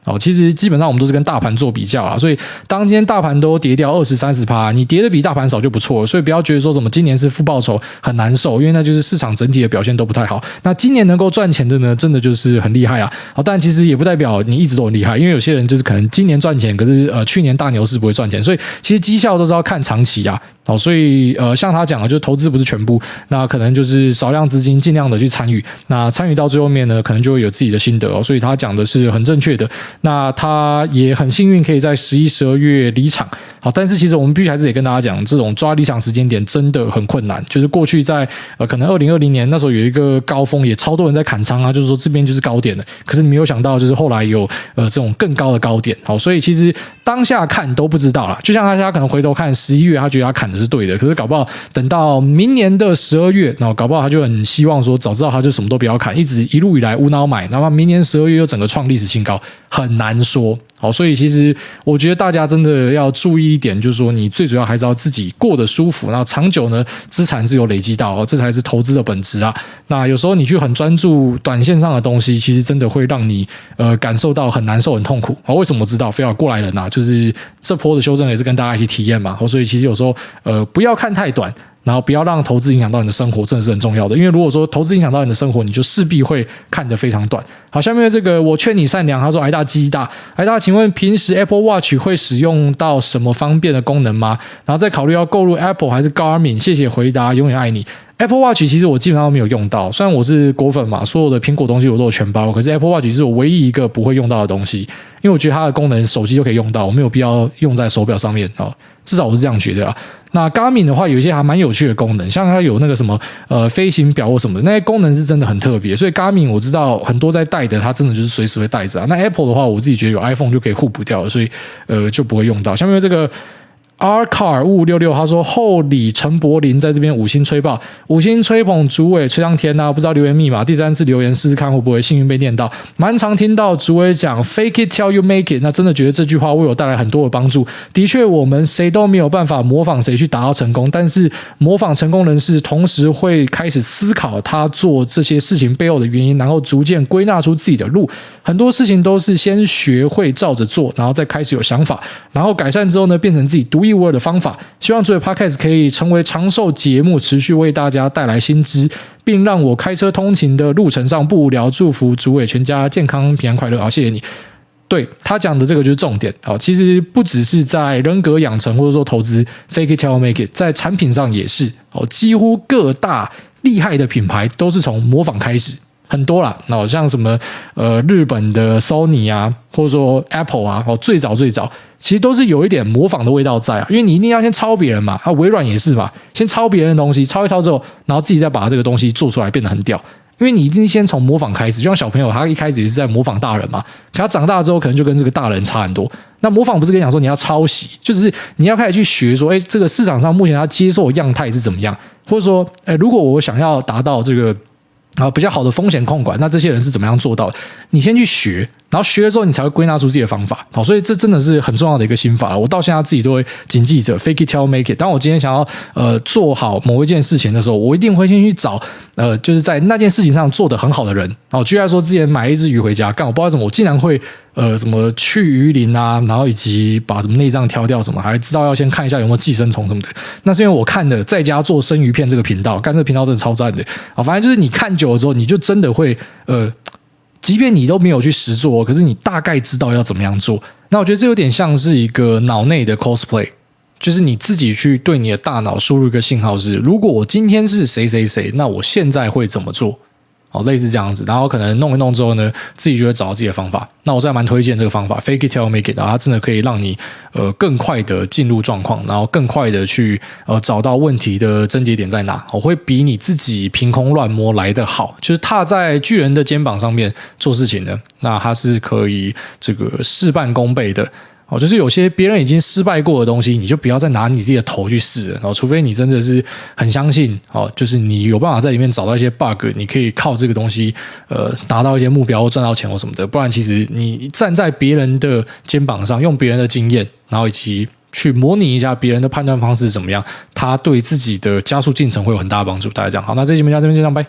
哦，其实基本上我们都是跟大盘做比较啦，所以当今天大盘都跌掉二十、三十趴，你跌的比大盘少就不错了。所以不要觉得说什么今年是负报酬很难受，因为那就是市场整体的表现都不太好。那今年能够赚钱的呢，真的就是很厉害啦。好，但其实也不代表你一直都很厉害，因为有些人就是可能今年赚钱，可是呃去年大牛市不会赚钱，所以其实绩效都是要看长期啊。好，所以呃，像他讲的，就是投资不是全部，那可能就是少量资金尽量的去参与，那参与到最后面呢，可能就会有自己的心得哦。所以他讲的是很正确的，那他也很幸运可以在十一、十二月离场。好，但是其实我们必须还是得跟大家讲，这种抓离场时间点真的很困难。就是过去在呃可能二零二零年那时候有一个高峰，也超多人在砍仓啊，就是说这边就是高点了。可是你没有想到，就是后来有呃这种更高的高点。好，所以其实当下看都不知道啦，就像大家可能回头看十一月，他觉得他砍的是对的，可是搞不好等到明年的十二月，然后搞不好他就很希望说，早知道他就什么都不要砍，一直一路以来无脑买，然后明年十二月又整个创历史新高，很难说。好，所以其实我觉得大家真的要注意一点，就是说你最主要还是要自己过得舒服，然后长久呢资产是有累积到，这才是投资的本质啊。那有时候你去很专注短线上的东西，其实真的会让你呃感受到很难受、很痛苦。好，为什么我知道？非要过来人啊，就是这波的修正也是跟大家一起体验嘛。所以其实有时候呃不要看太短。然后不要让投资影响到你的生活，真的是很重要的。因为如果说投资影响到你的生活，你就势必会看得非常短。好，下面这个我劝你善良，他说挨大鸡大，挨大，请问平时 Apple Watch 会使用到什么方便的功能吗？然后再考虑要购入 Apple 还是 Garmin？ 谢谢回答，永远爱你。Apple Watch 其实我基本上都没有用到，虽然我是果粉嘛，所有的苹果东西我都有全包，可是 Apple Watch 是我唯一一个不会用到的东西，因为我觉得它的功能手机就可以用到，我没有必要用在手表上面哦，至少我是这样觉得啦。那 Garmin 的话，有一些还蛮有趣的功能，像它有那个什么呃飞行表或什么的，那些功能是真的很特别。所以 Garmin 我知道很多在带的，它真的就是随时会带着啊。那 Apple 的话，我自己觉得有 iPhone 就可以互补掉了，所以呃就不会用到。下面这个。R Car 五五六六他说后里陈柏霖在这边五星吹爆，五星吹捧主委崔上天啊，不知道留言密码，第三次留言试试看会不会幸运被念到。蛮常听到主委讲 Fake it till you make it， 那真的觉得这句话为我带来很多的帮助。的确，我们谁都没有办法模仿谁去达到成功，但是模仿成功人士，同时会开始思考他做这些事情背后的原因，然后逐渐归纳出自己的路。很多事情都是先学会照着做，然后再开始有想法，然后改善之后呢，变成自己独一无二的方法。希望作为 Podcast 可以成为长寿节目，持续为大家带来新知，并让我开车通勤的路程上不无聊。祝福主委全家健康平安快乐。好，谢谢你。对，他讲的这个就是重点。好，其实不只是在人格养成或者说投资 fake it till you make it， 在产品上也是。好，几乎各大厉害的品牌都是从模仿开始。很多啦，那像什么呃日本的 Sony 啊，或者说 Apple 啊，哦最早最早其实都是有一点模仿的味道在啊，因为你一定要先抄别人嘛，啊微软也是嘛，先抄别人的东西，抄一抄之后，然后自己再把这个东西做出来变得很屌。因为你一定先从模仿开始，就像小朋友他一开始也是在模仿大人嘛，可他长大之后可能就跟这个大人差很多。那模仿不是跟你讲说你要抄袭，就是你要开始去学说，哎，这个市场上目前他接受的样态是怎么样，或者说，哎，如果我想要达到这个。啊，比较好的风险控管，那这些人是怎么样做到的？你先去学，然后学了之后，你才会归纳出自己的方法。好，所以这真的是很重要的一个心法了。我到现在自己都会谨记着 ，fake it till make it。当我今天想要呃做好某一件事情的时候，我一定会先去找呃，就是在那件事情上做得很好的人。哦，举例来说，之前买一只鱼回家，干我不知道怎么，我竟然会呃什么去鱼鳞啊，然后以及把什么内脏挑掉什么，还知道要先看一下有没有寄生虫什么的。那是因为我看的在家做生鱼片这个频道，干这个频道真的超赞的。好，反正就是你看久了之后，你就真的会呃。即便你都没有去实做，可是你大概知道要怎么样做。那我觉得这有点像是一个脑内的 cosplay， 就是你自己去对你的大脑输入一个信号是，如果我今天是谁谁谁，那我现在会怎么做？哦，类似这样子，然后可能弄一弄之后呢，自己就会找到自己的方法。那我是还蛮推荐这个方法 ，fake it till you make it， 然后它真的可以让你呃更快的进入状况，然后更快的去呃找到问题的症结点在哪。我会比你自己凭空乱摸来得好，就是踏在巨人的肩膀上面做事情的，那它是可以这个事半功倍的。哦，就是有些别人已经失败过的东西，你就不要再拿你自己的头去试了。哦，除非你真的是很相信，哦，就是你有办法在里面找到一些 bug， 你可以靠这个东西，呃，达到一些目标或赚到钱或什么的。不然，其实你站在别人的肩膀上，用别人的经验，然后以及去模拟一下别人的判断方式怎么样，它对自己的加速进程会有很大的帮助。大家这样好，那这期节目就到这边就这样，拜。